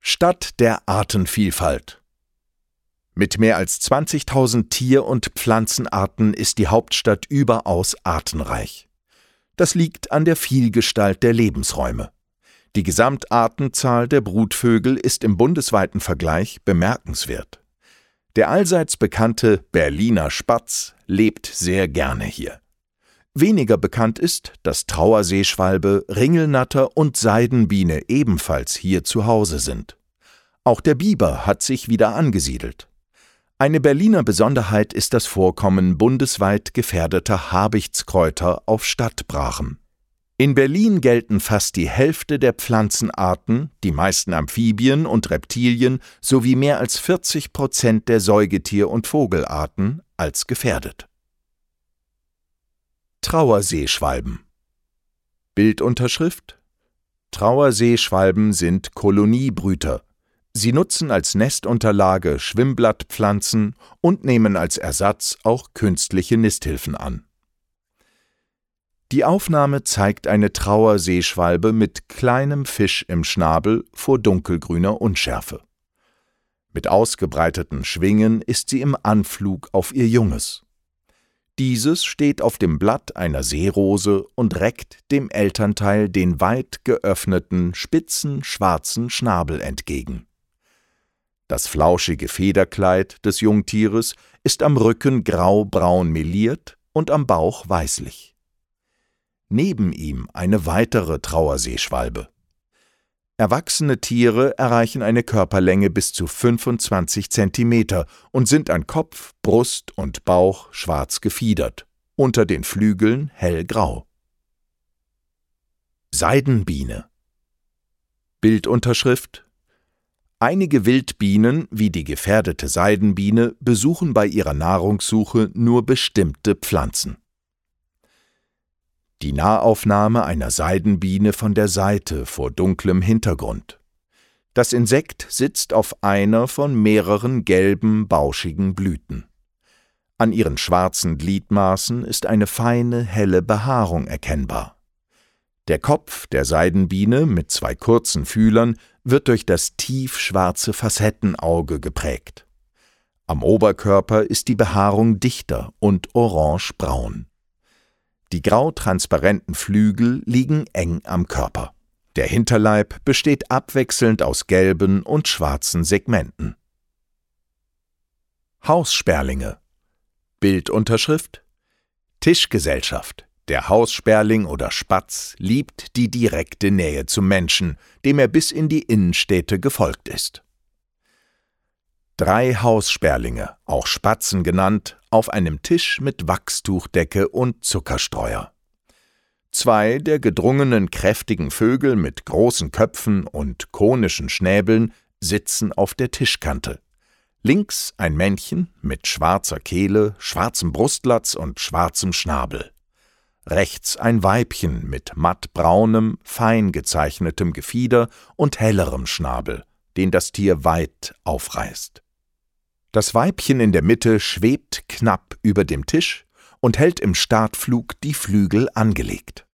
Stadt der Artenvielfalt. Mit mehr als 20.000 Tier- und Pflanzenarten ist die Hauptstadt überaus artenreich. Das liegt an der Vielgestalt der Lebensräume. Die Gesamtartenzahl der Brutvögel ist im bundesweiten Vergleich bemerkenswert. Der allseits bekannte Berliner Spatz lebt sehr gerne hier. Weniger bekannt ist, dass Trauerseeschwalbe, Ringelnatter und Seidenbiene ebenfalls hier zu Hause sind. Auch der Biber hat sich wieder angesiedelt. Eine Berliner Besonderheit ist das Vorkommen bundesweit gefährdeter Habichtskräuter auf Stadtbrachen. In Berlin gelten fast die Hälfte der Pflanzenarten, die meisten Amphibien und Reptilien sowie mehr als 40% der Säugetier- und Vogelarten als gefährdet. Trauerseeschwalben. Bildunterschrift: Trauerseeschwalben sind Koloniebrüter. Sie nutzen als Nestunterlage Schwimmblattpflanzen und nehmen als Ersatz auch künstliche Nisthilfen an. Die Aufnahme zeigt eine Trauerseeschwalbe mit kleinem Fisch im Schnabel vor dunkelgrüner Unschärfe. Mit ausgebreiteten Schwingen ist sie im Anflug auf ihr Junges. Dieses steht auf dem Blatt einer Seerose und reckt dem Elternteil den weit geöffneten, spitzen, schwarzen Schnabel entgegen. Das flauschige Federkleid des Jungtieres ist am Rücken grau-braun meliert und am Bauch weißlich. Neben ihm eine weitere Trauerseeschwalbe. Erwachsene Tiere erreichen eine Körperlänge bis zu 25 cm und sind an Kopf, Brust und Bauch schwarz gefiedert, unter den Flügeln hellgrau. Seidenbiene. Bildunterschrift: Einige Wildbienen, wie die gefährdete Seidenbiene, besuchen bei ihrer Nahrungssuche nur bestimmte Pflanzen. Die Nahaufnahme einer Seidenbiene von der Seite vor dunklem Hintergrund. Das Insekt sitzt auf einer von mehreren gelben, bauschigen Blüten. An ihren schwarzen Gliedmaßen ist eine feine, helle Behaarung erkennbar. Der Kopf der Seidenbiene mit 2 kurzen Fühlern wird durch das tiefschwarze Facettenauge geprägt. Am Oberkörper ist die Behaarung dichter und orangebraun. Die grau-transparenten Flügel liegen eng am Körper. Der Hinterleib besteht abwechselnd aus gelben und schwarzen Segmenten. Haussperlinge. Bildunterschrift: Tischgesellschaft. Der Haussperling oder Spatz liebt die direkte Nähe zum Menschen, dem er bis in die Innenstädte gefolgt ist. 3 Haussperlinge, auch Spatzen genannt, auf einem Tisch mit Wachstuchdecke und Zuckerstreuer. 2 der gedrungenen, kräftigen Vögel mit großen Köpfen und konischen Schnäbeln sitzen auf der Tischkante. Links ein Männchen mit schwarzer Kehle, schwarzem Brustlatz und schwarzem Schnabel. Rechts ein Weibchen mit mattbraunem, fein gezeichnetem Gefieder und hellerem Schnabel, den das Tier weit aufreißt. Das Weibchen in der Mitte schwebt knapp über dem Tisch und hält im Startflug die Flügel angelegt.